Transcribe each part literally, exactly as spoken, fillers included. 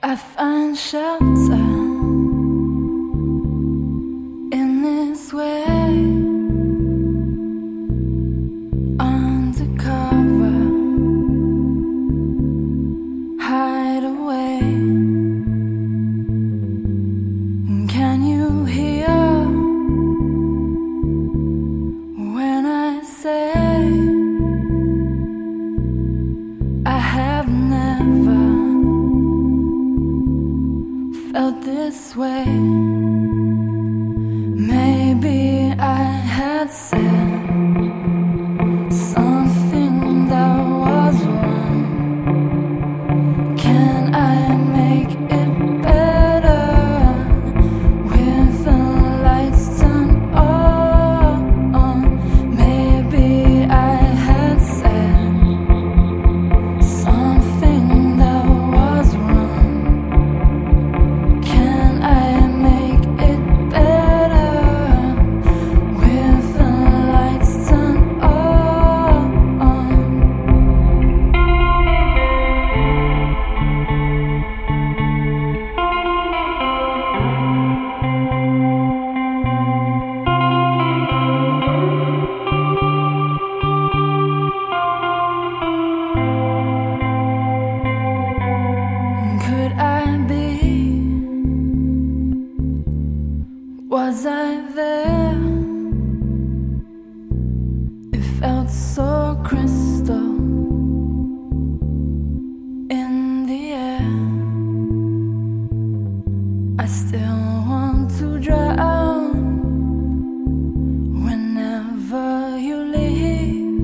I find shelter in this way, undercover, hide away. Can you hear when I say I have never felt this way? Maybe I had said something that was wrong. Can I make it better with the lights turned on? Maybe I had said something that was wrong. Can I make it better with the lights turned on? Could I be? Was I there? It felt so crystal in the air. I still want to drown whenever you leave.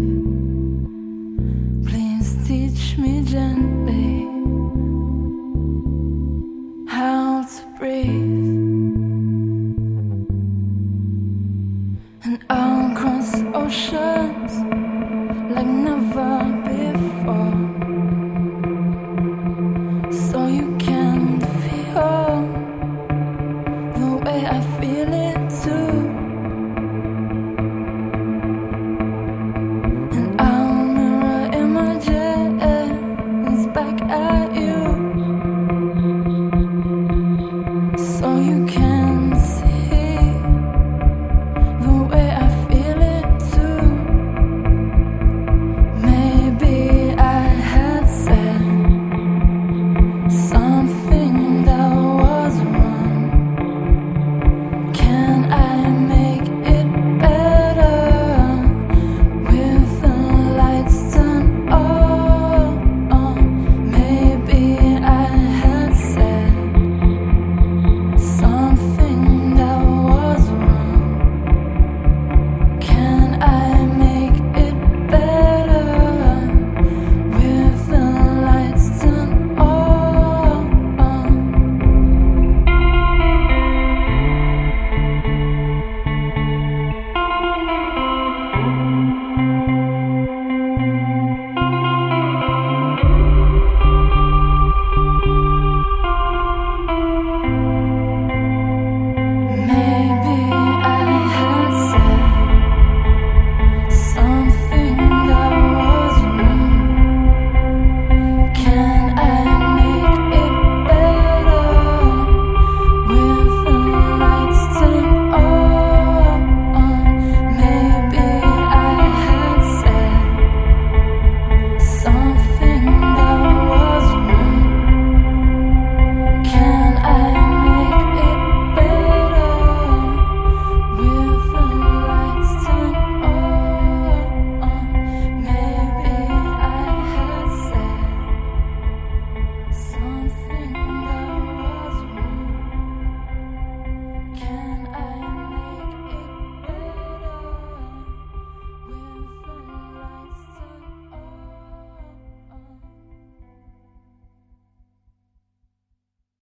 Please teach me gently how to breathe, and I'll cross oceans like never before, so you